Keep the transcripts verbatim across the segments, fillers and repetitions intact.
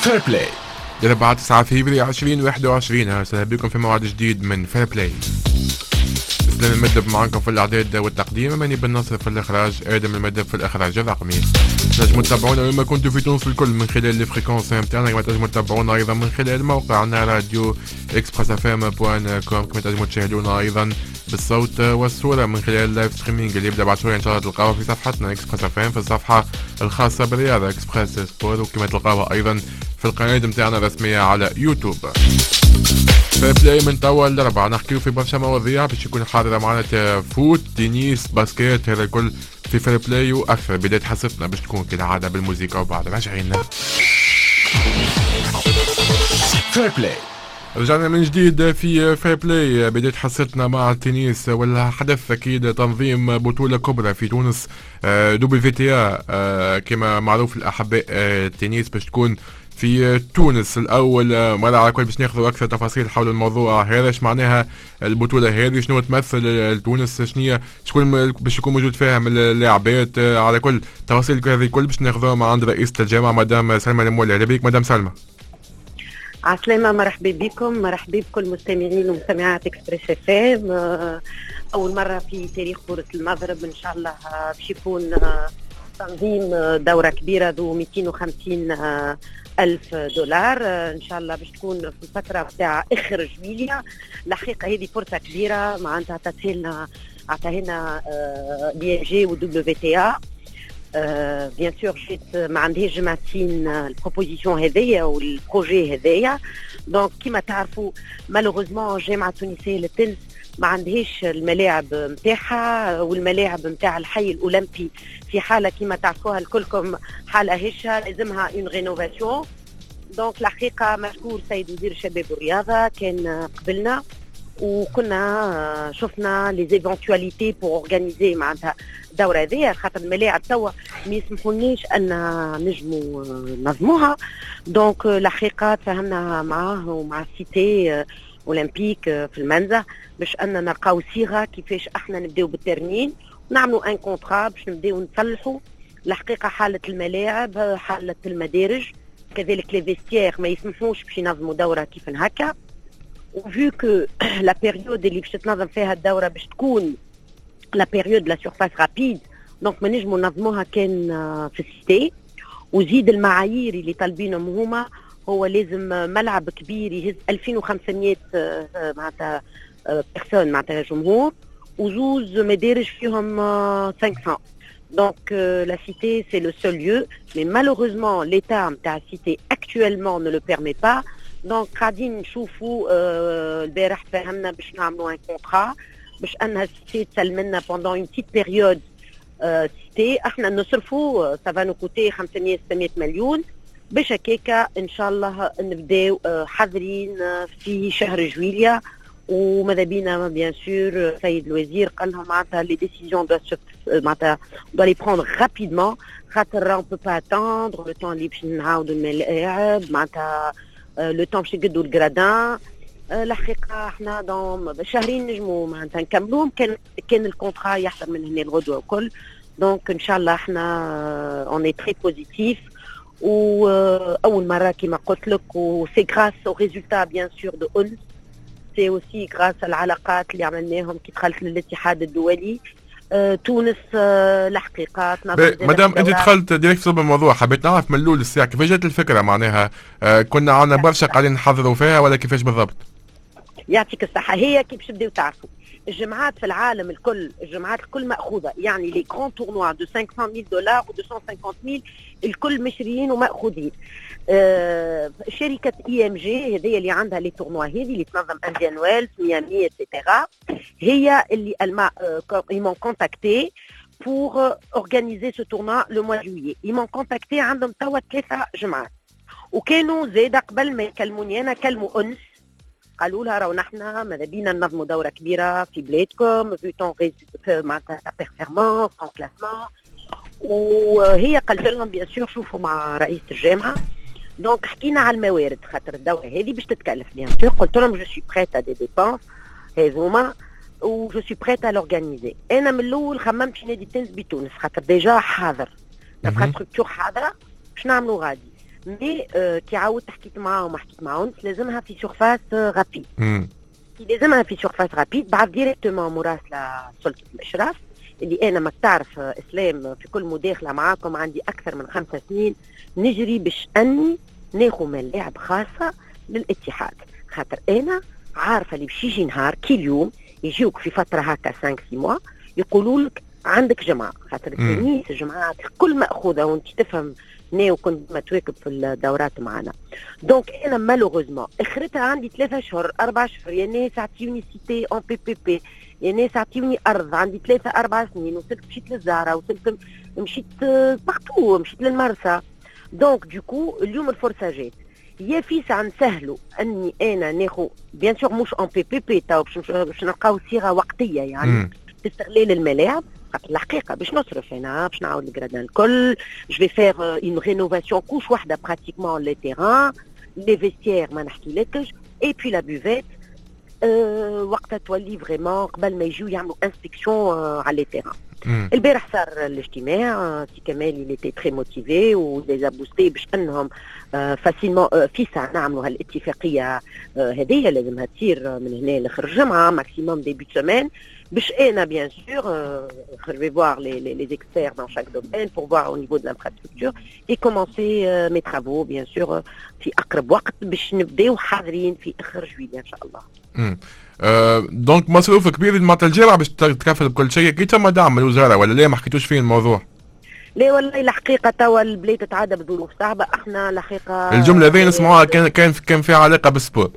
فير بلاي لأربعة تسعة فبراير عشرين واحد وعشرين. أهلا بكم في موعد جديد من فير بلاي. اسلام المدب معكم في الاعداد والتقديم، ماني بالنصر في الاخراج، ادم المدب في الاخراج الرقمي. تنجموا تتابعونا وين ما كنتوا في تونس الكل من خلال الفريكونس نتاعنا، كما تنجموا تتابعونا ايضا من خلال موقعنا راديو اكسبريس اف ام بوان كوم، كما تنجموا تشاهدونا ايضا بالصوت والصوره من خلال اللايف ستريمينج اللي يبدا بعد شويه ان شاء الله تلقاوها في صفحتنا اكسبريس اف ام في الصفحه الخاصه بالرياضه اكسبريس سبور، وكما تلقاوها ايضا في القناه نتاعنا الرسميه على يوتيوب. فير بلاي من توا الاربعة نحكيو في برشا مواضيع باش يكون حاضرة معنا فوت، تنس، باسكيت، هذا الكل في فير بلاي واكثر. بداية حصتنا باش تكون كالعادة بالموسيقى وبعد راجعين فير بلاي. رجعنا من جديد في فير بلاي، بداية حصتنا مع التنس والحدث اكيد تنظيم بطولة كبرى في تونس دبليو في تي إيه كما معروف الاحباء. التنس باش تكون في تونس الأول مرة على كل، باش ناخذوا أكثر تفاصيل حول الموضوع هذا. اش معناها البطولة هذه، شنو تمثل تونس، شنو شكون باش يكون موجود فيها من اللاعبات، على كل تفاصيل هذه الكل باش ناخذوها مع عند رئيسة الجامعة مدام سلمى المولي. أهلا بك مدام سلمى. عسلامة، مرحبا بكم، مرحبا بكل مستمعين ومستمعات اكسبريس اف ام. أول مرة في تاريخ كرة المغرب إن شاء الله باش يكون تنظيم دورة كبيرة ذو مئتين وخمسين ألف دولار إن شاء الله باش تكون في الفترة بتاع آخر جويلية. الحقيقة هذه فرصة كبيرة معناتها تسهلنا عطاهنا دي ام جي ودبليو في تي إيه. بيان سور جيت ما عندهاش جمعتين البروبوزيسيون هذيا والبروجي هذايا. دونك كيما تعرفوا مالوغوزمون الجامعة التونسية للتنس ما عندهاش الملاعب متاعها والملاعب متاع الحي الأولمبي في حالة كما تعرفوها الكلكم حالة هشة لازمها اون رينوفاسيون. دونك الحقيقة مشكور سيد وزير الشباب والرياضة كان قبلنا وكنا شفنا لي زيفونتواليتي بور اورغانيزي معناتها الدورة هذيا، خاطر الملاعب توا ما يسمحولناش ان نجموا نظموها. دونك الحقيقة تفاهمنا معاه ومع السيتي اولمبيك في المنزه باش اننا نلقاو صيغه كيفاش احنا نبداو بالترمين ونعملوا ان كونترا باش نبداو نصلحوا الحقيقه حاله الملاعب، حاله المدارج، كذلك لي فيستيير ما يسمحوش باش ينظموا دوره كيف هكا. وفيو كو لا بيريود اللي باش تنظم فيها الدوره باش تكون لا بيريود لا سورفاس رابيد، دونك ما نجموا ننظموها كان في السيتي. وزيد المعايير اللي طالبينهم هما هو لازم ملعب كبير يهز ألفين وخمسمائة معناتها بيرسون معناتها جمهور، وزوز مدارج فيهم خمسمائة. دونك لا سيتي سي لو سول ليو، مي مالوغوزمون ليتا نتاع السيتي اكطوالمون نو لو بيرمي با. دونك قاعدين نشوفوا البارح فهمنا باش نعملوا ان كونترا باش انها السيتي تسلمنا بوندون اون بتيت بيريود. سيتي احنا نصرفوا سافا نو كوتي خمسمائة ستمائة مليون باش هكاكا ان شاء الله نبداو حاضرين في شهر جويليا. وماذا بينا بيان سور سيد الوزير قال لهم معناتها لي ديسيزيون دو معناتها دو لي بروندر رابيدمون، خاطر اون بو با اتاندر لو طون اللي باش نعاودوا الملاعب معناتها لو طون باش يقدوا الجرادان. الحقيقه احنا دون شهرين نجموا معناتها نكملوهم، كان كان الكونترا يحضر من هنا الغدوه وكل. دونك ان شاء الله احنا اون اي تري بوزيتيف. واول مره كما قلت لك وسي غراس او ريزولتا بيان سور دو اونس، سي اوسي غراس العلاقات اللي عملناهم كي دخلت للاتحاد الدولي. أه تونس أه الحقيقه مدام انت دخلت ديريكت في الموضوع، حبيت نعرف من الاول الساعه كيفاش جات الفكره معناها. أه كنا عندنا برشا قاعدين نحضروا فيها ولا كيفاش بالضبط؟ يعطيك الصحه. هي كي باش تبداو تعرفوا الجماعات في العالم الكل، الجماعات الكل ماخوذه، يعني لي كرون تورنوا دو خمسمائة ألف دولار و مئتين وخمسين ألف الكل مشريين وماخوذين. آه شركه اي ام جي هذه اللي عندها لي تورنوا هذه اللي تنظم انديان ويلز ميامي اتسيتيرا، هي اللي الما ils m'ont contacté pour organiser ce tournoi le mois de juillet. ils m'ont contacté عندهم توا ثلاثه جماعات، وكانوا زاد قبل ما يكلموني انا كلموا انس قالوا لها راهو نحنا ماذا بينا ننظموا دوره كبيره في بلادكم في طون معناتها بيرفورمانس طون كلاسمون. وهي قالت لهم بيان سور شوفوا مع رئيس الجامعه. دونك حكينا على الموارد خاطر الدوره هذه باش تتكلف بيان سور. قلت لهم جو سوي بريت ا دي ديبونس هذوما و جو سوي بريت ا لورغانيزي. انا من الاول خممت في نادي التنس بتونس خاطر ديجا حاضر، الانفراستركتور حاضره باش نعملوا غادي. مي آه كي عاودت حكيت معاهم وحكيت مع أنس لازمها في سورفاس رابيد. امم كي لازمها في سورفاس رابيد بعد ديريكتومون مراسلة سلطة الإشراف اللي أنا ما تعرف إسلام في كل مداخلة معاكم عندي أكثر من خمسة سنين نجري باش أني ناخذ ملاعب خاصة للاتحاد، خاطر أنا عارفة اللي باش يجي نهار كي اليوم يجيوك في فترة هكا خمسة ستة موا يقولوا لك عندك جماعة، خاطر التنس الجماعات كل مأخوذة وانت تفهم ناو كنت ما تواكب في الدورات معنا. دونك انا مالوغوزمون اخرتها عندي ثلاثة اشهر اربع اشهر يا ناس عطيوني سيتي اون بي بي بي، يا ناس عطيوني ارض عندي ثلاثة اربع سنين، وصلت مشيت للزهرة، وصلت مشيت بارتو، مشيت للمرسى. دونك دوكو اليوم الفرصة جات، يا في ساعة نسهلوا اني انا ناخذ بيان سور مش اون بي بي بي تو باش نلقاو صيغة وقتية يعني استغلال الملاعب. الحقيقه باش نصرف انا باش نعاود الجرادان الكل، جو في فيغ اون رينوفاسيون كوش واحده براتيكمون لي تيران لي فيستيير ما نحكيلكش، اي بي لا بوفيت أه وقتها تولي فريمون قبل ما يجيو يعملوا انسبكسيون أه على لي تيران. البارح صار الاجتماع سي كمال اللي تي تري موتيفي وليزا بوستي باش انهم أه فاسيلمون أه في ساعه نعملوا هالاتفاقيه أه هذه لازمها تصير من هنا لاخر الجمعه ماكسيموم ديبي سيمين باش انا بيان سور je vais voir les, les, les experts dans chaque domaine pour voir au niveau de l'infrastructure et commencer euh, mes travaux bien sûr euh, في اقرب وقت باش نبداو حاضرين في اخر جويلية ان شاء الله. امم أه دونك مصروف كبير معناتها الجامعه باش تكفل بكل شيء، كي تم دعم من الوزاره ولا لا ما حكيتوش فيه الموضوع؟ لا والله الحقيقه توا البلاد تتعدى بظروف صعبه، احنا الحقيقه الجمله ذي نسمعوها كان كان كان فيها علاقه بالسبور.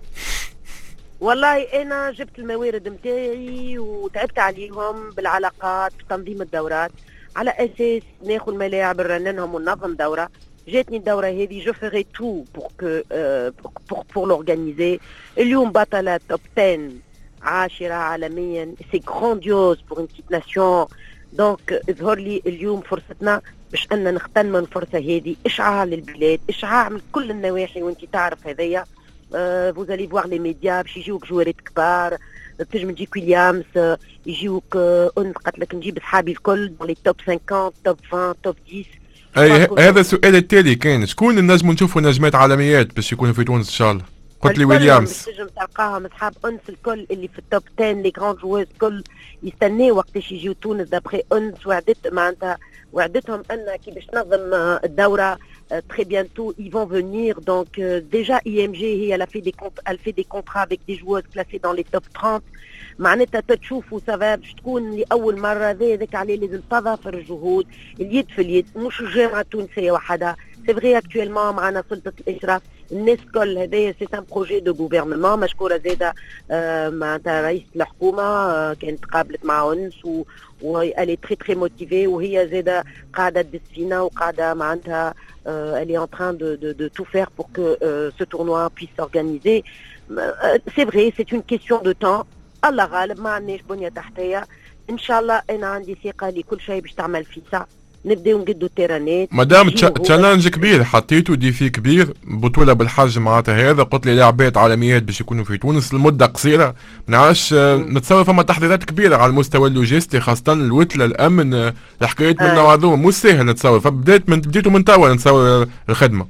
والله انا جبت الموارد نتاعي وتعبت عليهم بالعلاقات بتنظيم الدورات على اساس ناخذ الملاعب نرننهم وننظم دوره. جاتني الدوره هذه جو فيغي تو بور كو بور بور لورغانيزي. اليوم بطله توب عشرة عاشره عالميا، سي غرانديوز بور اون بتيت ناسيون. دونك اظهر لي اليوم فرصتنا باش ان نغتنم الفرصه هذه، اشعاع للبلاد، اشعاع من كل النواحي، وانت تعرف هذايا. Euh, vous allez voir les médias باش يجيوك جوارات كبار، تنجم تجيك ويليامز، يجيوك أنت قالت لك نجيب صحابي الكل لي توب خمسين توب عشرين توب عشرة. اي هذا السؤال التالي كان شكون النجم نشوفوا نجمات عالميات باش يكونوا في تونس ان شاء الله؟ قلت لي ويليامز. تنجم تلقاهم اصحاب انس الكل اللي في التوب عشرة لي جراند جوز الكل يستناو وقتاش يجيو تونس. دابخي انس وعدت معناتها وعدتهم ان كي باش تنظم الدوره Euh, très bientôt ils vont venir. Donc euh, déjà I M G elle a fait des comptes, elle fait des contrats avec des joueuses classées dans les top trente. معناتها تشوفوا سافا باش تكون لأول مرة ذاك عليه لازم تضافر الجهود اليد في اليد، مش الجامعة التونسية وحدها. سي فغي اكتويلمون معنا سلطة الإشراف الناس كل هذايا سي ان بروجي دو غوفرنمون. مشكورة زادة آه معناتها رئيسة الحكومة آه كانت قابلت مع أنس و والي تري تري موتيفي، وهي زادة قاعدة تدس فينا وقاعدة معناتها euh, elle est en train de, de, de tout faire pour que euh, ce tournoi puisse s'organiser. Euh, c'est vrai, c'est une question de temps. الله غالب ما عندناش بنية تحتية. ان شاء الله انا عندي ثقة لكل شيء باش تعمل في ساعة نبداو نقدو التيرانات. مادام تشالنج كبير حطيتو ديفي كبير، بطولة بالحجم معناتها هذا، قلت لي لاعبات عالميات باش يكونوا في تونس لمدة قصيرة، منعرفش نتصور فما تحضيرات كبيرة على المستوى اللوجستي خاصة الوتلة الأمن الحكايات من النوع هذوما مو سهل نتصور، فبدات من بديتوا من توا نتصور الخدمة.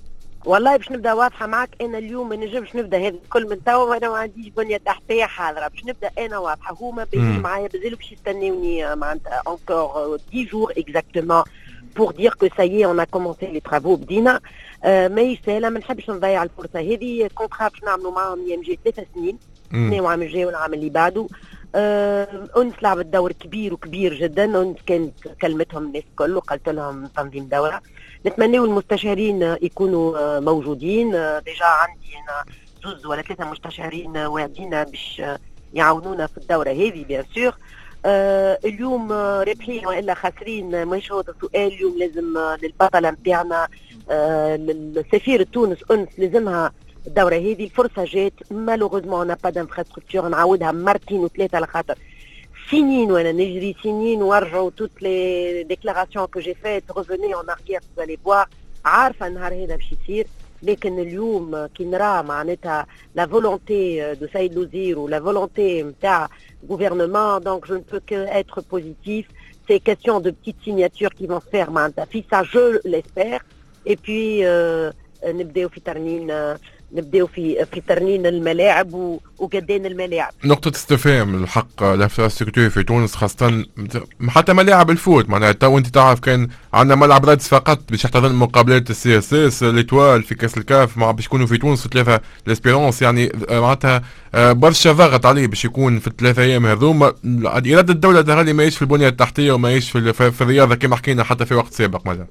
والله باش نبدا واضحه معك، انا اليوم ما نجمش نبدا هذا الكل من توا وانا ما عنديش بنيه تحتيه حاضره. باش نبدا انا واضحه، هما باين معايا بزاف باش يستناوني معناتها انكور دix jours exactement pour dire que ça y est on a commencé les travaux. بدينا آه ماهيش سهله، ما نحبش نضيع الفرصه هذه. كونترا باش نعملوا معاهم اي ام جي ثلاث سنين، سنه وعام الجاي والعام اللي بعده. آه انس لعبت دور كبير وكبير جدا. انس كانت كلمتهم الناس الكل وقالت لهم تنظيم دوره. نتمنوا المستشارين يكونوا موجودين. ديجا عندي انا زوز ولا ثلاثه مستشارين واعدين باش يعاونونا في الدوره هذه بيان سور. آه اليوم رابحين والا خاسرين ماهيش هو السؤال. اليوم لازم للبطله نتاعنا آه للسفير تونس انس لازمها الدوره هذه. الفرصه جات مالوغوزمون انا با دانفراستركتور، نعاودها مرتين وثلاثه على خاطر سنين وانا نجري سنين ورجعوا توت لي ديكلاراسيون كو جي فيت ريفوني اون ارغيير فو لي بوار. عارفه النهار هذا باش يصير، لكن اليوم كي نرى معناتها لا فولونتي دو سيد الوزير ولا فولونتي نتاع gouvernement, donc je ne peux que être positif. C'est question de petites signatures qui vont se faire معناتها في ça, je l'espère. Et puis euh, نبداو في ترنين نبداو في في ترنين الملاعب وقدين الملاعب. نقطة استفهام الحق الانفراستركتور في تونس خاصة حتى ملاعب الفوت، معناها تو انت تعرف كان عندنا ملعب رادس فقط باش يحتضن مقابلات السي اس اس ليتوال في كاس الكاف مع باش يكونوا في تونس في ثلاثة لاسبيرونس، يعني معناتها برشا ضغط عليه باش يكون في الثلاثة ايام هذوما. إرادة الدولة تهالي ماهيش في البنية التحتية وماهيش في, في الرياضة كما حكينا حتى في وقت سابق. ماذا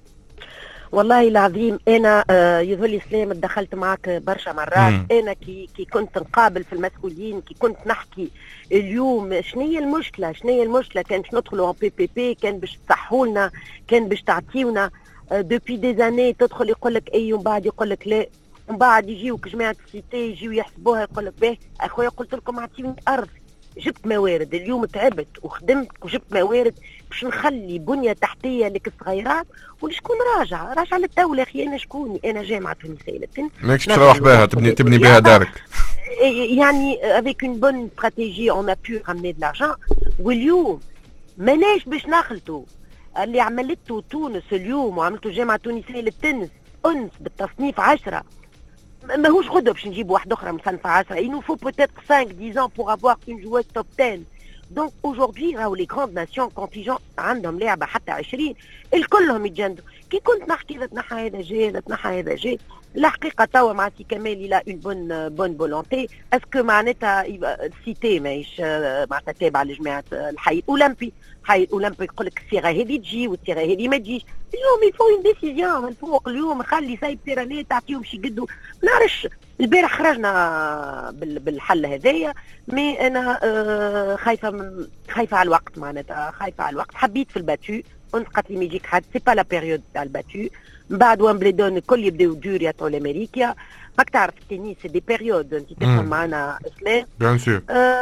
والله العظيم انا آه يظهر لي سلام دخلت معك برشا مرات. مم. انا كي كي كنت نقابل في المسؤولين، كي كنت نحكي اليوم شنية المشكله شنية المشكله كان باش ندخلوا بي بي بي، كان باش تصحوا لنا، كان باش تعطيونا آه دوبي دي زاني. تدخل يقول لك اي ومن بعد يقول لك لا، ومن بعد يجيوك جماعه السيتي يجيو يحسبوها يقول لك باهي اخويا قلت لكم اعطيوني ارض. جبت موارد اليوم، تعبت وخدمت وجبت موارد باش نخلي بنيه تحتيه لك الصغيرات. وشكون راجع راجع للدوله اخي. انا شكوني؟ انا جامعه تونسيه للتنس، ماكش تروح بها تبني تبني بها دارك. يعني avec une bonne stratégie on a pu ramener de l'argent. واليوم ماناش باش نخلطوا اللي عملته تونس اليوم وعملته جامعه تونسيه للتنس انس بالتصنيف عشرة. ماهوش غدوه باش نجيب واحده اخرى مصنفه عشرة. il nous faut peut-être cinq dix ans pour avoir une joueuse top dix. donc aujourd'hui راهو les grandes nations contingent عندهم لعبه حتى عشرين الكلهم يتجندوا. كي كنت نحكي اذا تنحى هذا جاي اذا تنحى هذا جاي، الحقيقه توا مع سي كمال الى اون بون بون فولونتي. اسكو معناتها السيتي ماهيش معناتها تابعه لجماعه الحي الاولمبي. الحي الاولمبي يقول لك الصيغه هذه تجي والصيغه هذه ما تجيش. اليوم يفو اون ديسيزيون الفوق. اليوم خلي سايب بيراني تعطيهم شي قدو. ما نعرفش البارح خرجنا بالحل هذايا، مي انا آه خايفه من خايفه على الوقت، معناتها خايفه على الوقت. حبيت في الباتو انت قالت لي ما يجيك حد، سي با لا بيريود تاع الباتو. من بعد وامبليدون الكل يبداو دور يطلعوا لامريكا. ماك تعرف التنس سي دي بيريود، انت تفهم معنا اسلام. بيان سور.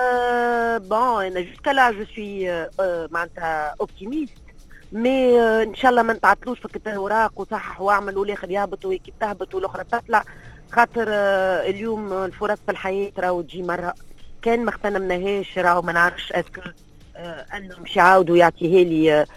بون انا جوسكا لا جو سوي معناتها اوبتيميست، مي ان شاء الله ما نتعطلوش في التوراق وصحح واعمل والاخر يهبط وكي تهبط والاخرى تطلع. خاطر اليوم الفرص في الحياه راهو تجي مره كان ما اغتنمناهاش. راهو ما نعرفش اسكو انهم باش يعاودوا يعطيها لي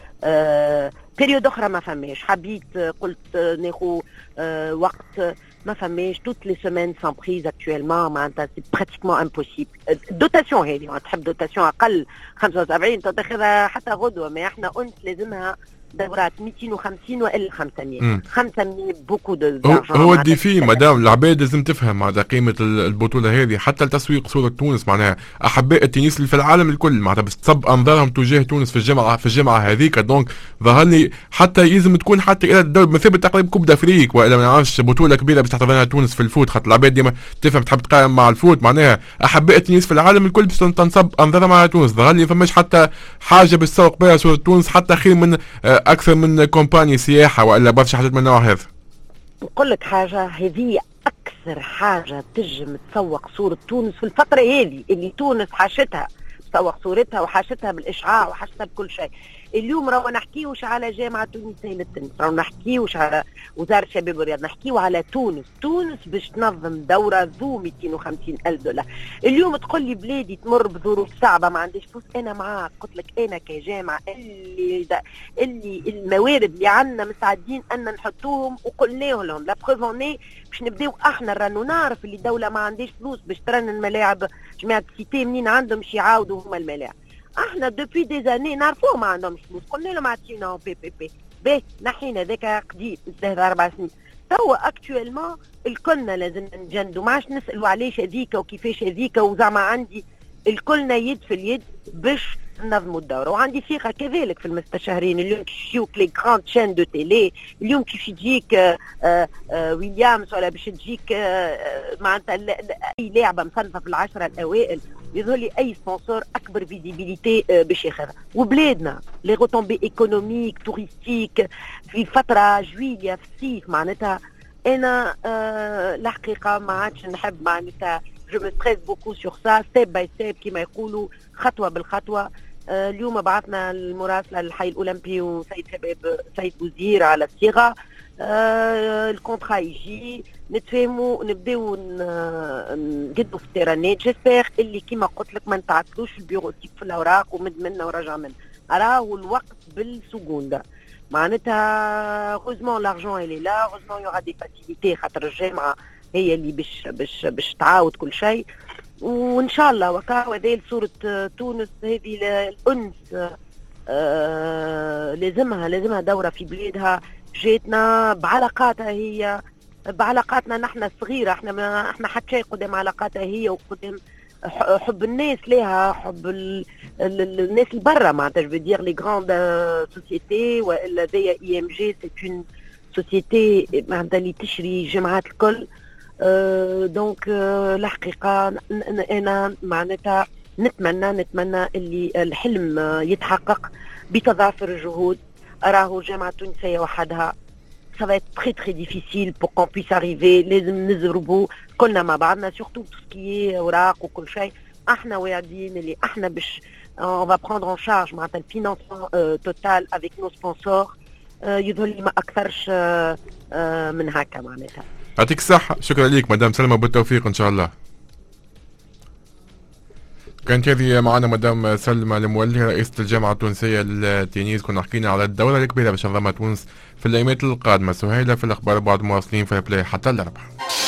آه بيريود اخرى. ما فماش. حبيت قلت ناخذ آه وقت، ما فماش. توت لي سيمين سان بريز اكطويلمون معناتها سي براتيكمون امبوسيبل. الدوتاسيون هذه تحب دوتاسيون اقل خمسة وسبعين تاخذها حتى غدوه، ما احنا قلت لازمها دورات مئتين وخمسين والا خمسمية. خمسمية بوكو دو هو, هو الديفي مدام العباد لازم تفهم معناتها قيمه البطوله هذه حتى لتسويق صوره تونس. معناها احباء التنس اللي في العالم الكل معناتها باش تصب انظارهم تجاه تونس في الجامعه في الجامعه هذيك. دونك ظهر لي حتى يلزم تكون حتى الى الدور مثل تقريبا كوب دافريك والا ما نعرفش بطوله كبيره باش تحتضنها تونس في الفوت. خاطر العباد ديما تفهم تحب تقارن مع الفوت. معناها احباء التنس في العالم الكل باش تنصب انظارهم على تونس. ظهر لي فماش حتى حاجه باش تسوق بها صوره تونس حتى خير من اكثر من كومباني سياحه والا برشا حاجات من النوع هذا. نقول لك حاجه، هذه اكثر حاجه تجم تسوق صوره تونس في الفتره هذه اللي تونس حاشتها، تسوق صورتها وحاشتها بالاشعاع وحاشتها بكل شيء. اليوم راهو نحكيوش على جامعه تونسيه للتنس، راهو نحكيوش على وزاره الشباب والرياضه، نحكيو على تونس. تونس باش تنظم دوره ذو مئتين وخمسين الف دولار. اليوم تقول لي بلادي تمر بظروف صعبه ما عنديش فلوس، انا معاك. قلت لك انا كجامعه اللي اللي الموارد اللي عندنا مساعدين ان نحطوهم وقلنا لهم لا بروفوني باش نبداو احنا رانو. نعرف اللي الدوله ما عنديش فلوس باش ترن الملاعب. جماعه السيتي منين عندهم شي يعاودوا هما الملاعب. احنا دوبي دي زاني نعرفوه ما عندهمش فلوس، قلنا لهم عطينا بي بي بي باهي نحينا ذاك قديم نستهدى اربع سنين. توا اكتويلمون الكلنا لازم نجندوا، ما عادش نسالوا علاش هذيك وكيفاش هذيك وزعما. عندي الكلنا يد في اليد باش ننظموا الدوره، وعندي ثقه كذلك في المستشارين. اليوم كيف يجيوك لي غراند شين دو تيلي، اليوم كيف يجيك آآ آآ ويليامز ولا باش تجيك معناتها اي لاعبه مصنفه في العشره الاوائل، يظهر لي اي سبونسور اكبر فيزيبيليتي باش ياخذها. وبلادنا لي روتومبي ايكونوميك توريستيك في فتره جويليا في الصيف معناتها. انا الحقيقه ما عادش نحب معناتها جو مي ستريس بوكو سور سا ستيب باي ستيب كيما يقولوا، خطوه بالخطوه. آه اليوم بعثنا المراسله للحي الاولمبي وسيد شباب سيد وزير على الصيغه. آه الكونترا يجي نتفاهموا نبداو نقدوا في التيرانات. جيسبر اللي كيما قلت لك ما نتعطلوش البيروتيك في الاوراق ومد منا ورجع منا. راهو الوقت بالسكونده. معناتها غوزمون لارجون اللي لا غوزمون يوغا دي فاسيليتي خاطر الجامعه هي اللي باش باش باش تعاود كل شيء، وان شاء الله وكا هذه صوره تونس هذه الانس آه لازمها لازمها دوره في بلادها جاتنا بعلاقاتها هي بعلاقاتنا نحن الصغيره، احنا ما احنا حتى شيء قدام علاقاتها هي وقدام حب الناس لها، حب ال ال الناس اللي برا معناتها جو دير لي غراند سوسيتي، والا زي اي ام جي سي اون سوسيتي معناتها اللي تشري الجامعات الكل. أه دونك أه الحقيقه انا معناتها نتمنى نتمنى اللي الحلم يتحقق بتضافر الجهود. أراه جامعة تونسية وحدها ça va être très très difficile pour qu'on puisse arriver. لازم نزربوا كلنا مع بعضنا surtout tout ce qui est أوراق وكل شيء. احنا واعدين اللي احنا باش on va prendre en charge معناتها الفينانسمون توتال avec nos sponsors. يظهر لي ما أكثرش من هكا معناتها. يعطيك الصحة، شكرا ليك مدام سلمى، بالتوفيق إن شاء الله. كانت هذه معنا مدام سلمى المولي رئيسة الجامعة التونسية للتنس. كنا حكينا على الدورة الكبيرة باش تنظمها تونس في الأيامات القادمة. سهيلة في الأخبار بعد مواصلين في بلاي حتى الأربعة.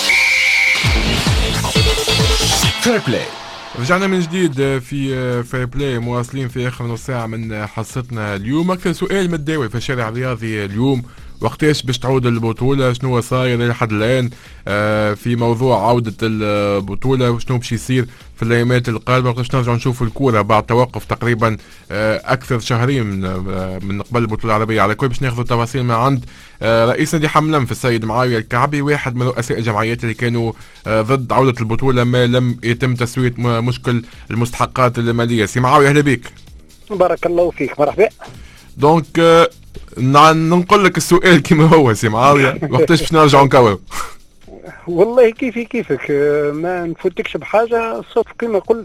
فير بلاي رجعنا من جديد في فير بلاي، مواصلين في آخر نص ساعة من حصتنا اليوم. أكثر سؤال متداول في الشارع الرياضي اليوم وقتاش باش تعود البطولة، شنو صاير لحد الآن آه في موضوع عودة البطولة، وشنو باش يصير في الأيامات القادمة، وقتاش نرجعوا نشوفوا الكورة بعد توقف تقريبا آه أكثر شهرين من, آه من قبل البطولة العربية. على كل باش ناخذوا التفاصيل من عند آه رئيس نادي حملم في السيد معاوية الكعبي، واحد من رؤساء الجمعيات اللي كانوا آه ضد عودة البطولة ما لم يتم تسوية مشكل المستحقات المالية. سي معاوية أهلا بك. بارك الله فيك، مرحبا. دونك آه ننقل لك السؤال كما هو سي معاوية، وقتاش باش نرجعوا نكوروا؟ والله كيفي كيفك، ما نفوتكش بحاجه. الصوت كما قلت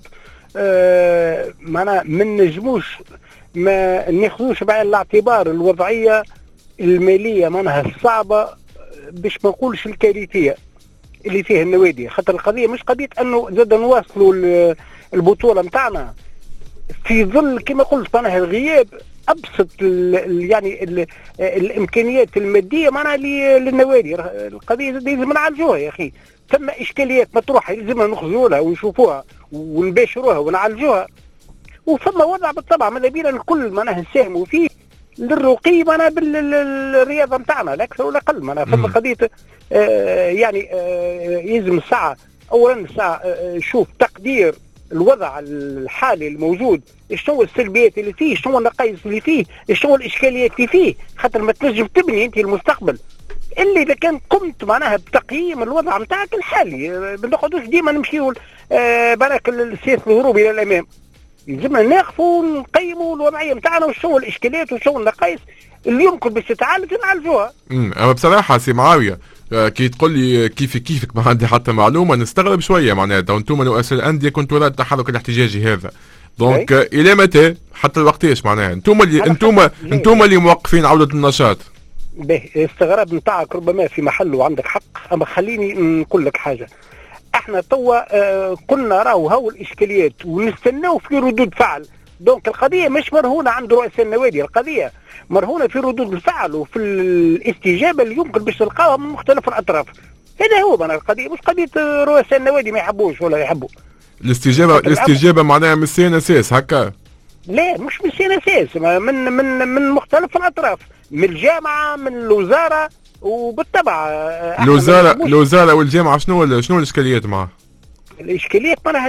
آه معناها ما نجموش ما ناخذوش بعين الاعتبار الوضعيه الماليه معناها الصعبه باش ما نقولش الكارثيه اللي فيها النوادي. خاطر القضيه مش قضيه انه زاد نواصلوا البطوله نتاعنا في ظل كما قلت معناها الغياب ابسط ال يعني ال الامكانيات الماديه معناها للنوادي. القضيه لازم نعالجوها يا اخي، ثم اشكاليات مطروحه لازم نخرجوا لها ونشوفوها ونباشروها ونعالجوها، وثم وضع بالطبع ماذا بينا الكل معناها نساهموا فيه للرقي معناها بالرياضه نتاعنا لا اكثر ولا اقل. معناها ثم قضيه آه يعني آه يلزم الساعه اولا الساعه آه شوف تقدير الوضع الحالي الموجود، شنو السلبيات اللي فيه، شنو النقائص اللي فيه، شنو الاشكاليات اللي فيه، خاطر ما تنجم تبني انت المستقبل اللي اذا كان قمت معناها بتقييم الوضع نتاعك الحالي. ما نقعدوش ديما نمشيو آه بالك السياسه الهروب الى الامام، لازمنا ناقفوا ونقيموا الوضعيه نتاعنا وشنو الاشكاليات وشنو النقائص اللي يمكن باش تتعالج نعالجوها. امم اما بصراحه سي معاويه كي تقول لي كيف كيفك ما عندي حتى معلومه نستغرب شويه. معناتها انتم رؤساء الانديه كنتوا وراء التحرك الاحتجاجي هذا، دونك الى متى حتى وقتاش معناها انتم اللي انتم انتم اللي موقفين عوده النشاط؟ باهي الاستغراب نتاعك ربما في محله وعندك حق، اما خليني نقول لك حاجه. احنا توا آه كنا راهو هاو الاشكاليات ونستناو في ردود فعل. دونك القضيه مش مرهونه عند رؤساء النوادي، القضيه مرهونه في ردود الفعل وفي الاستجابه اللي يمكن باش تلقاها من مختلف الاطراف. هذا هو معناها القضيه، مش قضيه رؤساء النوادي ما يحبوش ولا يحبوا. الاستجابه الاستجابه معناها من سين اساس هكا؟ لا مش من سين اساس، من من من مختلف الاطراف، من الجامعه من الوزاره وبالطبع الوزاره الوزاره والجامعه. شنو شنو الاشكاليات معها؟ الاشكاليات معناها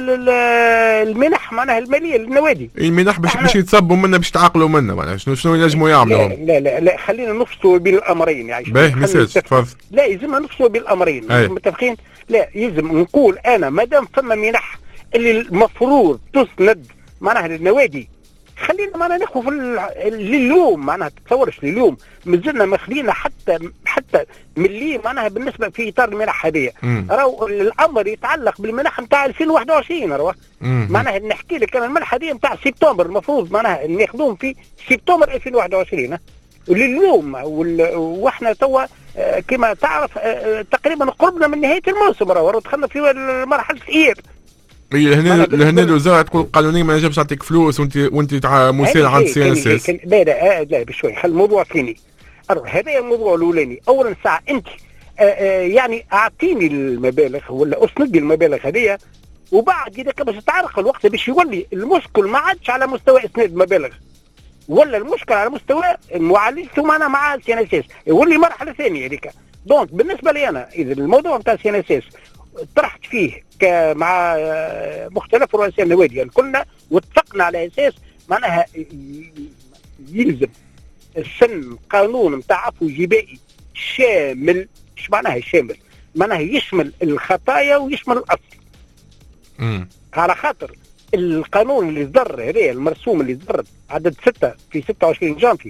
المنح معناها الماليه للنوادي. المنح باش باش يتصبوا منا باش تعاقلوا منا معناها شنو شنو ينجموا يعملوا؟ لا لا لا خلينا نفصلوا بين الامرين يعني. باهي مساج تفضل. لا يلزمنا نفصلوا بين الامرين متفقين. لا يلزم نقول انا ما دام ثم منح اللي المفروض تسند معناها للنوادي، خلينا معناها ناخذ في اليوم معناها تتصورش اليوم مازلنا ما خلينا حتى حتى ملي معناها بالنسبه في اطار المنح هذه. راهو الامر يتعلق بالمنح نتاع ألفين وواحد وعشرين. راهو معناها نحكي لك انا المنح هذه نتاع سبتمبر المفروض معناها ناخذوهم في سبتمبر ألفين وواحد وعشرين ولليوم، واحنا توا كما تعرف تقريبا قربنا من نهايه الموسم. راهو دخلنا في مرحله اياب. اي هنا هنا الوزاره تقول قانونيا ما نجمش نعطيك فلوس وانت وانت مسير عند سي ان اس اس. لا لا لا بشوي خل الموضوع ثاني. هذا الموضوع الاولاني. اولا ساعه انت آآ آآ يعني اعطيني المبالغ ولا اسند المبالغ هذه، وبعد اذا كان باش تعرق الوقت باش يولي المشكل ما عادش على مستوى اسناد المبالغ، ولا المشكل على مستوى معالجته معنا مع سي ان اس اس، يولي مرحله ثانيه هذيك. دونك بالنسبه لي انا اذا الموضوع نتاع سي ان اس اس طرحت فيه مع مختلف رؤساء النوادي يعني كلنا واتفقنا على اساس معناها يلزم السن قانون نتاع عفو جبائي شامل. ايش معناها شامل؟ معناها يشمل الخطايا ويشمل الاصل. امم على خاطر القانون اللي صدر هذا المرسوم اللي صدر عدد ستة في ستة وعشرين جانفي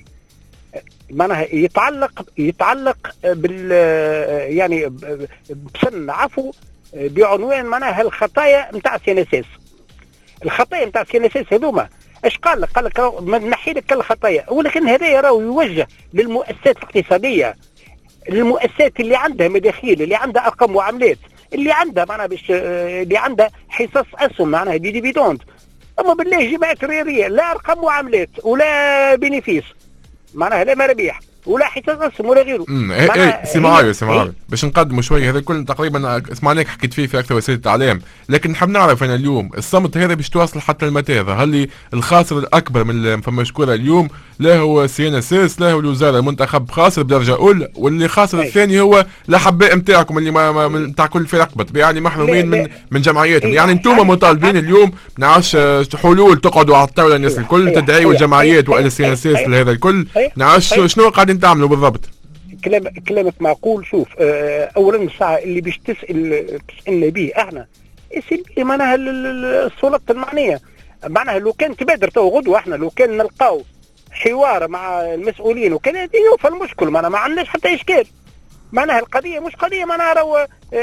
معناها يتعلق يتعلق بال يعني بسن عفو بعنوان معناها الخطايا نتاع سي ان اس اس. الخطايا نتاع سي ان اس اس هذوما ايش قال لك؟ قال لك نحي لك الخطايا، ولكن هذا راهو يوجه للمؤسسات الاقتصاديه، المؤسسات اللي عندها مداخيل، اللي عندها ارقام معاملات، اللي عندها معناها باش اللي عندها حصص اسهم معناها دي ديفيدوند. اما بالله جماعه رياضيه لا ارقام معاملات ولا بينيفيس معناها لا مرابيح ولا حصص اسهم ولا غيره. امم اي سي معايا سي معايا باش نقدموا شويه هذا كل تقريبا سمعناك حكيت فيه في اكثر وسائل الاعلام، لكن نحب نعرف انا اليوم الصمت هذا باش تواصل حتى المتى؟ هل الخاسر الاكبر من فما شكوره اليوم لا هو سي ان اس اس لا هو الوزاره، المنتخب خاسر بدرجه اولى، واللي خاسر أي. الثاني هو الاحباء نتاعكم اللي ما نتاع كل فرق بالطبيعه يعني محرومين من من جمعياتهم. يعني انتم مطالبين اليوم نعرفش حلول تقعدوا على الطاوله الناس الكل تدعيوا الجمعيات ولا سي ان اس اس لهذا الكل، نعرفش شنو قاعدين تعملوا بالضبط؟ كلام كلامك معقول. شوف اولا الساعه اللي باش تسال تسالنا به احنا اسال معناها السلطات المعنيه، معناها لو كان تبادر تو غدوه احنا لو كان نلقاو حوار مع المسؤولين وكان يوفى المشكل معناها ما عندناش حتى اشكال. معناها القضيه مش قضيه معناها راهو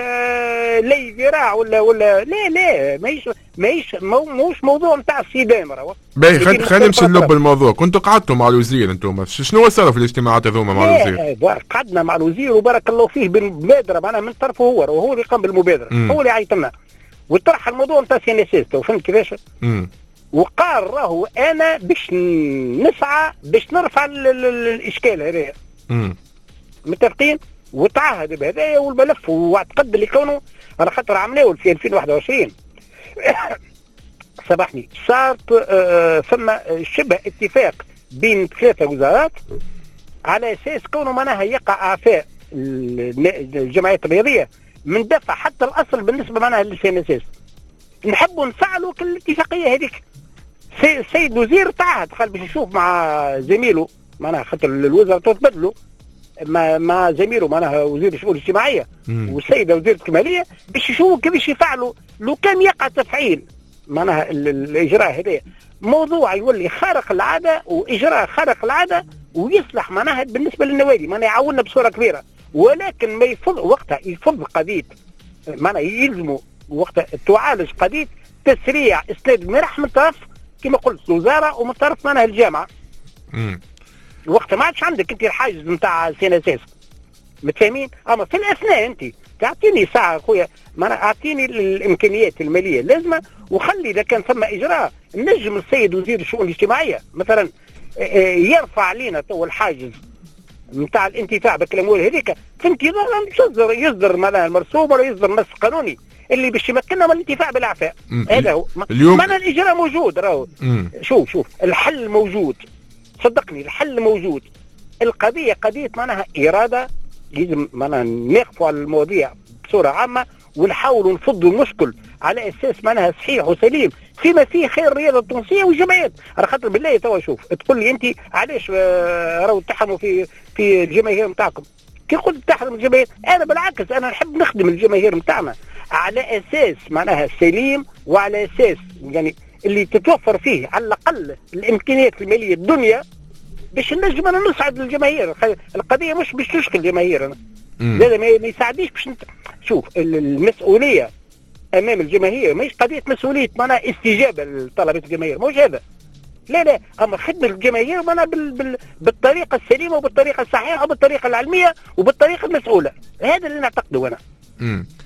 آه لي ذراع ولا ولا لا لا ماهيش ماهيش موش موضوع نتاع الصدام راهو. باهي خلينا نمشي نلب الموضوع. كنتوا قعدتوا مع الوزير انتم، شنو صار في الاجتماعات هذوما مع الوزير؟ قعدنا مع الوزير وبارك الله فيه بالمبادره معناها من طرفه هو وهو اللي قام بالمبادره، مم. هو اللي عيط لنا وطرح الموضوع نتاع سي ان اس اس. فهمت كيفاش؟ وقال راهو انا باش نسعى باش نرفع الاشكال هذايا. متفقين؟ وتعهد بهذايا والملف واعتقد اللي كونه على خاطر عملوه في ألفين وواحد وعشرين سامحني صارت آه ثم شبه اتفاق بين ثلاثه وزارات على اساس كونه معناها يقع اعفاء الجمعيات الرياضيه من دفع حتى الاصل بالنسبه معناها للسي ان اس اس. نحبوا نفعلوا كل الاتفاقيه هذيك. السيد الوزير تعهد قال باش يشوف مع زميله معناها خاطر الوزراء تتبدلوا مع مع زميله معناها وزير الشؤون الاجتماعيه والسيده وزيره الماليه باش يشوفوا كيفاش يفعلوا لو كان يقع تفعيل معناها الاجراء هذا موضوع يولي خارق العاده واجراء خارق العاده ويصلح معناها بالنسبه للنوادي معناها يعاوننا بصوره كبيره. ولكن ما يفض وقتها يفض قضيه معناها يلزموا وقتها تعالج قضيه تسريع اسناد المنح من طرف كما قلت الوزاره ومن طرف معناها الجامعه. امم وقتها ما عادش عندك انت الحاجز نتاع سي ان اس اس. متفاهمين؟ اما في الاثناء انت تعطيني ساعه خويا معناها اعطيني الامكانيات الماليه اللازمه وخلي اذا كان ثم اجراء نجم السيد وزير الشؤون الاجتماعيه مثلا يرفع علينا تو الحاجز نتاع الانتفاع بالاموال هذيك في انتظار يصدر يصدر معناها المرسوم ولا يصدر نص قانوني اللي باش يمكننا من الانتفاع بالعفاء. هذا هو اليوم معناها الاجراء موجود راهو. شوف شوف الحل موجود صدقني الحل موجود. القضيه قضيه معناها اراده لازم معناها نقفوا على المواضيع بصوره عامه ونحاولوا نفضوا المشكل على اساس معناها صحيح وسليم فيما فيه خير الرياضه التونسيه والجمعيات. على خاطر بالله توا شوف تقول لي انت علاش راهو تحرموا في في الجماهير نتاعكم؟ كي قلت تحرم الجماهير انا بالعكس انا نحب نخدم الجماهير نتاعنا على اساس معناها سليم وعلى اساس يعني اللي تتوفر فيه على الاقل الامكانيات الماليه الدنيا باش نجم انا نسعد الجماهير. القضيه مش باش تشكل الجماهير انا لا ما يساعدنيش باش نت... شوف المسؤوليه امام الجماهير ماهيش قضيه مسؤوليه معناها استجابه لطلبات الجماهير مش هذا لا لا اما خدمه الجماهير معناها بال... بال... بالطريقه السليمه وبالطريقه الصحيحه وبالطريقه العلميه وبالطريقه المسؤوله. هذا اللي نعتقده انا. امم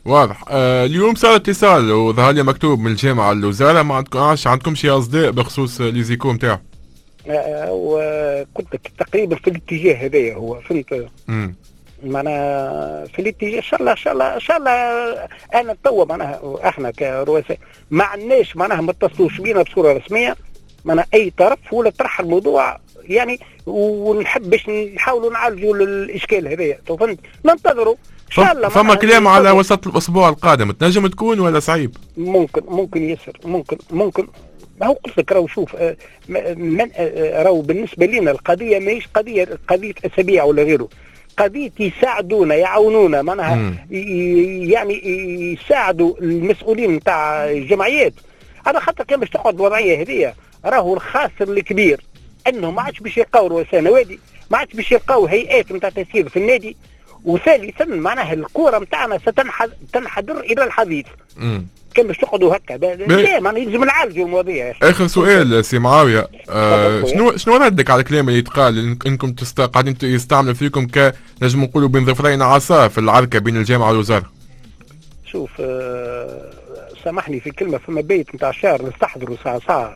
واضح. آه اليوم صار اتصال وظهر لي مكتوب من الجامعه الوزاره ما عندكمش عندكم شي اصداء بخصوص ليزيكو نتاعو. آه وقلت لك تقريبا في الاتجاه هذايا هو فهمت. امم معناها في الاتجاه ان شاء الله ان شاء الله ان شاء الله. انا توا معناها احنا كرؤساء ما عندناش معناها ما اتصلوش بينا بصوره رسميه معناها اي طرف ولا طرح الموضوع يعني، ونحب باش نحاولوا نعالجوا الاشكال هذايا فهمت. ننتظروا ان شاء الله. فما كلام على وسط الاسبوع القادم تنجم تكون ولا صعيب؟ ممكن ممكن يسر ممكن ممكن ما هو قلت لك راهو شوف آه من آه راهو بالنسبه لنا القضيه ماهيش قضيه قضيه اسابيع ولا غيره، قضيه يساعدونا يعاونونا معناها يعني يساعدوا المسؤولين نتاع الجمعيات. على خاطر كان باش تقعد الوضعيه هذه راهو الخاسر الكبير انه ما عادش باش يلقاو رؤساء نوادي، ما عادش باش يلقاو هيئات نتاع تسيير في النادي، وثالثا معناها الكره نتاعنا ستنحدر الى الحضيض. كان باش تقعدوا هكا لا معناها يلزم نعالجوا المواضيع. اخر سؤال سي معاويه، آه شنو شنو ردك على الكلام اللي يتقال انكم تست... قاعدين يستعملوا فيكم ك نجم نقولوا بين ظفرين عصا في العركه بين الجامعه والوزاره؟ شوف آه سامحني في كلمه، فما بيت نتاع شعر نستحضروا ساعه ساعه،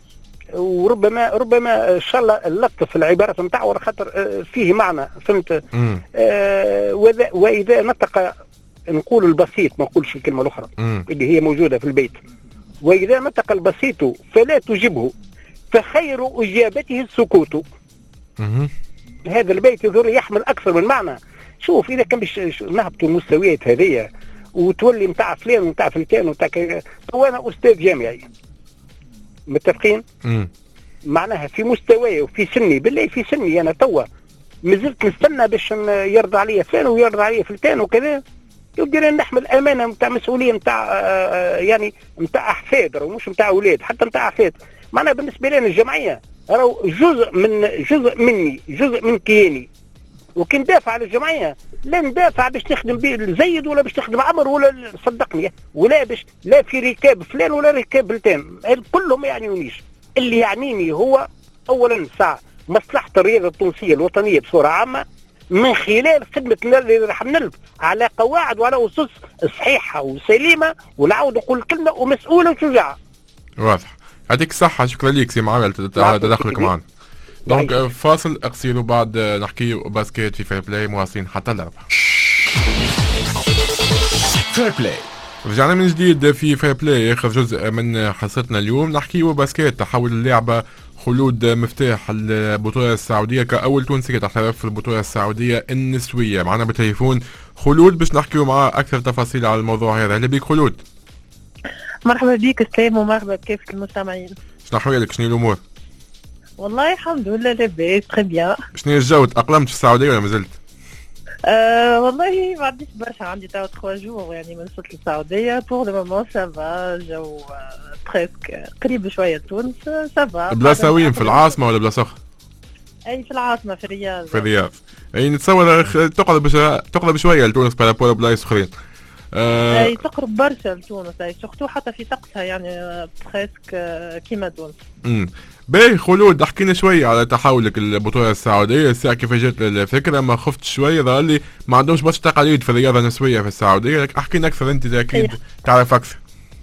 وربما ربما ان شاء الله اللطف العبارات نتاعو خاطر فيه معنى فهمت. آه واذا نطق نقول البسيط ما نقولش الكلمه الاخرى اللي هي موجوده في البيت، واذا نطق البسيط فلا تجبه فخير اجابته السكوت. هذا البيت يظهر يحمل اكثر من معنى. شوف اذا كان باش نهبطوا المستويات هذه وتولي نتاع فلان ونتاع فلان ونتاع وانا استاذ جامعي متفقين؟ مم. معناها في مستواي وفي سني، بالله في سني انا توا مازلت نستنى باش يرضى عليا فلان ويرضى عليا فلان وكذا. يقدر نحمل امانه نتاع مسؤوليه نتاع يعني نتاع احفاد راهو مش نتاع اولاد، حتى نتاع احفاد. معناها بالنسبه لنا الجمعيه راهو جزء من جزء مني، جزء من كياني، وكي ندافع على الجمعيه لا ندافع باش نخدم به الزيد ولا باش نخدم عمر ولا صدقني ولا باش لا في ركاب فلان ولا ركاب فلان، كلهم ما يعنيونيش. اللي يعنيني هو اولا ساعه مصلحه الرياضه التونسيه الوطنيه بصوره عامه من خلال خدمه اللي راح نلف على قواعد وعلى اسس صحيحه وسليمه، ونعاود نقول الكلمه ومسؤوله وشجاعه. واضح. يعطيك الصحه، شكرا لك سي معاويه على تدخلك معنا. دونك فاصل قصير وبعد نحكي باسكيت في فير بلاي مواصلين حتى الاربعة. فير بلاي رجعنا من جديد في فير بلاي، اخر جزء من حصتنا اليوم نحكي باسكيت. تحول اللعبه خلود مفتاح البطوله السعوديه كاول تونسي تحترف في البطوله السعوديه النسويه. معنا بالتليفون خلود باش نحكيو معاه اكثر تفاصيل على الموضوع هذا. اهلا بك خلود. مرحبا بك سلام ومرحبا بكافة المستمعين. شنو احوالك؟ شنو الامور؟ والله الحمد لله لاباس تري بيان. شنو الجو؟ تأقلمت في السعوديه ولا مازلت؟ أه والله ما عنديش برشا، عندي توا ثلاثة جور يعني من وصلت للسعوديه. بور لو مومون سافا، جو بريسك قريب شويه لتونس سافا. بلاصه وين؟ في العاصمه ولا بلاصه اخرى؟ اي في العاصمه في الرياض. في الرياض. اي نتصور تقرب تقرب شويه لتونس بارابور بلايص اخرين. أه اي تقرب برشا لتونس، اي سورتو حتى في طقسها يعني بريسك كيما تونس. امم باهي خلود، احكينا شويه على تحولك البطوله السعوديه، الساعه كيف جات الفكره؟ ما خفت شويه؟ ظهر لي ما عندهمش برشا تقاليد في الرياضه النسويه في السعوديه، لك احكينا اكثر، انت اكيد تعرف اكثر.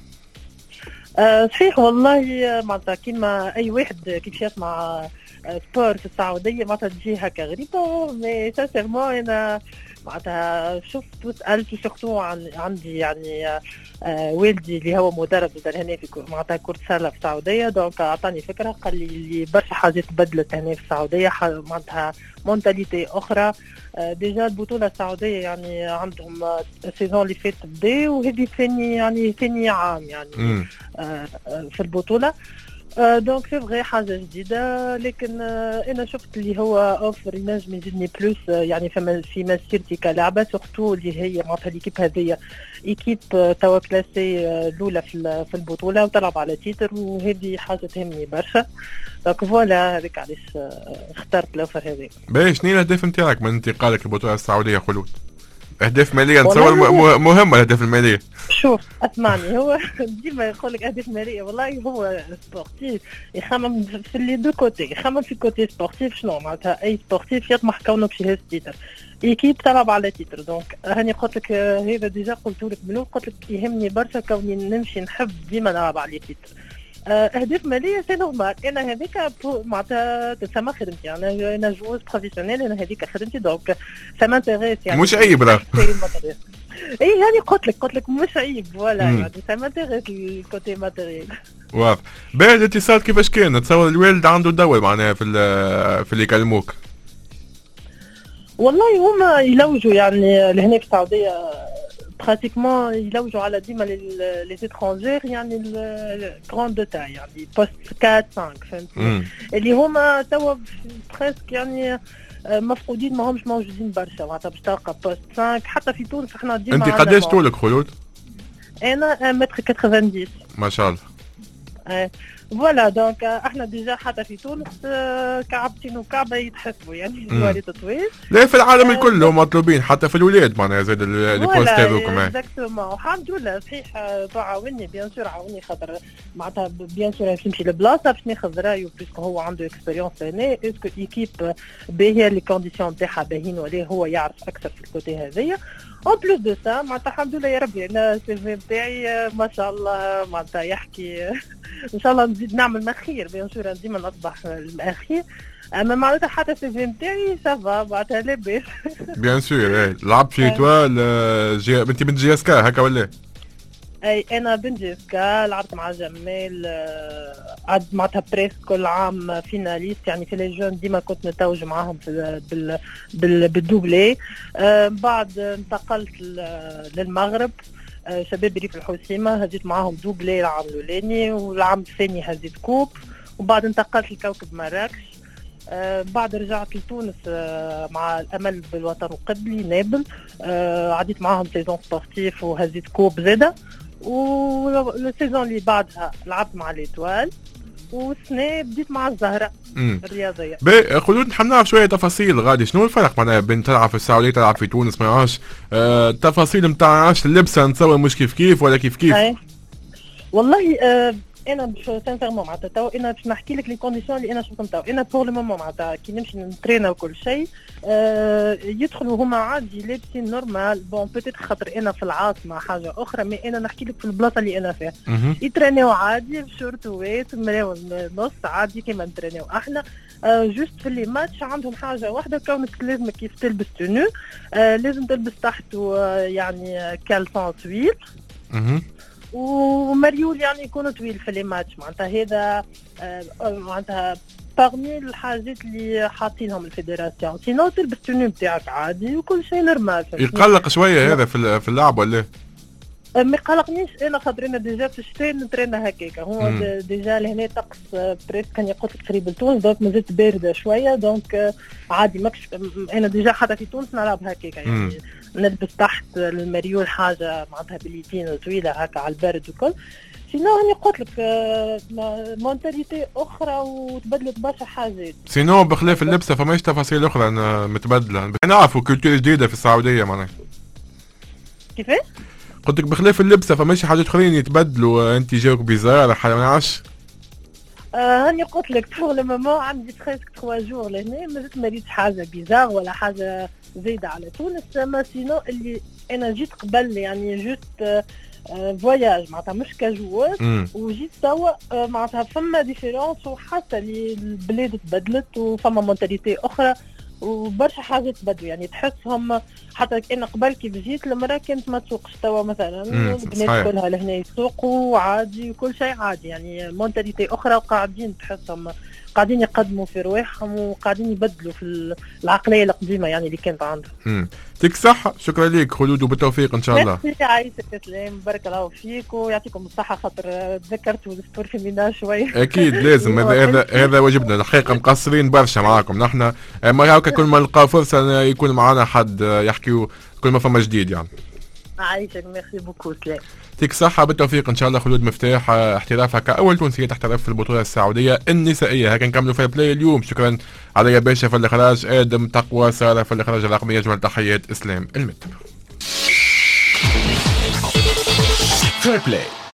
أه صحيح والله، معناتها كيما اي واحد كيف يسمع سبور في السعوديه معناتها تجي هكا غريبه، مي سانسيرمون انا معناتها شفت وسالت وسورتو عن عندي يعني آه والدي اللي هو مدرب هنا في معناتها كرة سلة في السعودية، دونك اعطاني فكرة، قال لي اللي برشا حاجات تبدلت هنا في السعودية، معناتها مونتاليتي اخرى. آه ديجا البطولة السعودية يعني عندهم السيزون اللي فات بدا، وهذه ثاني يعني ثاني عام يعني آه في البطولة. آه دونك سي فغي حاجه جديده، لكن آه انا شفت اللي هو اوفر ينجم يزيدني بلوس آه يعني في في مسيرتي كلاعبه، سورتو اللي هي معناتها ليكيب هذيا ايكيب آه توا كلاسي آه الاولى في في البطوله وتلعب على تيتر، وهذه حاجه تهمني برشا. دونك فوالا هذيك علاش آه اخترت الاوفر هذا. باهي شنو الاهداف نتاعك من انتقالك للبطوله السعوديه خلود؟ اهداف ماليه نتصور م- مهمه الاهداف الماليه. شوف اسمعني، هو ديما يقول لك اهداف ماليه، والله هو سبورتيف يخمم في اللي دو كوتي، يخمم في كوتي سبورتيف شنو معناتها. اي سبورتيف يطمح كونه باش يهز تيتر، ايكيب تلعب على تيتر. دونك هاني قلت لك هذا ديجا قلت لك من قلت لك يهمني برشا كوني نمشي نحب ديما نلعب على تيتر. اهداف ماليه سي نورمال، انا هذيك معناتها تسمى خدمتي، انا انا جوز بروفيسيونيل، انا هذيك خدمتي. دونك سا مانتيريس يعني مش عيب راه. اي يعني قلت لك قلت لك مش عيب ولا يعني سا مانتيريس الكوتي ماتيريال. واضح. باهي الاتصال كيفاش كان؟ نتصور الوالد عنده دور معناها في في اللي يكلموك. والله هما يلوجوا يعني لهنا في السعوديه براتيكمون يلوجوا على ديما لي زيترونجير يعني الكروند دو تاي يعني بوست أربعة خمسة فهمتني، اللي هما توا بريسك يعني مفقودين، ما همش موجودين برشا معناتها باش تلقى بوست خمسة. حتى في تونس احنا ديما. انت قداش طولك خلود؟ انا متر تسعين. ما شاء الله. اه فوالا دونك احنا ديجا حتى في تونس كعبتين وكعبه يتحسبوا يعني جواري تطويل. لا في العالم الكل هم مطلوبين حتى في الولاد معناها زاد لي بوست هذوكم. اكزاكتومون الحمد لله صحيح تعاوني بيان سور عاوني خاطر معناتها بيان سور باش نمشي لبلاصه باش ناخذ رايه بيسكو هو عنده اكسبيريونس هنا، اسكو ايكيب باهيه لي كونديسيون تاعها باهيين ولا هو يعرف اكثر في الكوتي هذايا. اون بلوس دو سا معناتها الحمد لله يا ربي انا السيفي نتاعي ما شاء الله معناتها يحكي ان شاء الله نزيد نعمل ما خير بيان سور ديما نصبح الاخير، اما معناتها حتى السيفي نتاعي سافا معناتها لاباس. بيان سور لعبت في توال انت بنت جي اس كا هكا ولا؟ اي انا بنت جي اس كا لعبت مع جمال عاد معناتها بريس كل عام فيناليست يعني في لي جون ديما كنت نتوج معاهم في بال بال بالدوبلي. آه بعد انتقلت للمغرب آه شباب ريف الحسيمه هزيت معاهم دوبلي العام الاولاني، والعام الثاني هزيت كوب، وبعد انتقلت لكوكب مراكش. آه بعد رجعت لتونس آه مع الامل بالوطن وقبلي نابل، آه عديت معاهم سيزون سبورتيف وهزيت كوب زاده، والسيزون اللي بعدها لعبت مع ليتوال، والسنه بديت مع الزهره الرياضيه. باهي خلود نحب نعرف شويه تفاصيل غادي، شنو الفرق معناها بين تلعب في السعوديه تلعب في تونس؟ ما نعرفش آه التفاصيل نتاع عاش اللبسه نتصور مش كيف كيف ولا كيف كيف؟ أي. والله آه انا باش سانسيرمون معناتها تو انا باش نحكي لك لي كونديسيون اللي انا شفتهم تو. انا بور لو مومون معناتها كي نمشي نترينا وكل شيء آه يدخلوا هما عادي لابسين نورمال. بون بوتيت خاطر انا في العاصمه حاجه اخرى، مي انا نحكي لك في البلاصه اللي انا فيها يترينيو عادي بشورتوات ملاو نص عادي كيما نترينيو احنا. آه جوست في اللي ماتش عندهم حاجه واحده، كونك لازم كيف تلبس تونو آه لازم تلبس تحته آه يعني كالسون طويل ومريول يعني يكون طويل في لي ماتش. معناتها هذا آه معناتها باغمي الحاجات اللي حاطينهم الفيدراسيون. سينو تلبس تونو بتاعك عادي وكل شيء نورمال. يقلق شويه هذا في في اللعب ولا؟ ما قلقنيش انا خاطر انا ديجا في الشتاء نترينا هكاك. هو ديجا لهنا طقس بريس كان يقول لك قريب لتونس، دونك مازالت بارده شويه، دونك عادي ماكش انا ديجا حتى في تونس نلعب هكاك يعني نلبس تحت المريول حاجه معناتها باليدين طويله هكا على البرد وكل. سينو هاني قلت لك مونتاليتي اخرى وتبدلت برشا حاجات. سينو بخلاف اللبسه فماش تفاصيل اخرى متبدله؟ نعرفوا كولتور جديده في السعوديه معناها. كيفاش؟ قلت لك بخلاف اللبسه فماشي حاجات اخرين يتبدلوا، انت جاوك بيزار حاجه ما نعرفش. آه هاني قلت لك بور لو مومون عندي بريسك ثلاثة جور لهنا مازلت ما ريتش حاجه بيزار ولا حاجه زايده على تونس. ما سينو اللي انا جيت قبل يعني جوست آه فواياج معناتها مش كجوار، وجيت توا آه معناتها فما ديفيرونس، وحتى اللي البلاد تبدلت وفما مونتاليتي اخرى وبرشا حاجات تبدلوا يعني تحسهم. حتى انا قبل كي جيت المراه كانت ما تسوقش، توا مثلا البنات كلها لهنا يسوقوا عادي وكل شيء عادي يعني مونتاليتي اخرى، وقاعدين تحسهم قاعدين يقدموا في رواحهم وقاعدين يبدلوا في العقليه القديمه يعني اللي كانت عندهم. يعطيك الصحه، شكرا لك خلود وبالتوفيق ان شاء الله. ميرسي عايشك سلام، بارك الله فيك ويعطيكم الصحه خاطر تذكرتوا السبور فيمينا شوي. اكيد لازم هذا هذا هذا واجبنا الحقيقه، مقصرين برشا معاكم نحن، ما هكا كل ما نلقى فرصه يكون معنا حد يحكي كل ما فما جديد يعني. عايشك ميرسي بوكو سلام. يعطيك الصحة بالتوفيق إن شاء الله. خلود مفتاح احترافها كأول تونسية تحترف في البطولة السعودية النسائية. هكا نكملوا في البلاي اليوم. شكرا علي باشا في الإخراج، آدم تقوى، سارة في الإخراج الرقمي. أجمل تحيات إسلام المتر. فير بلاي.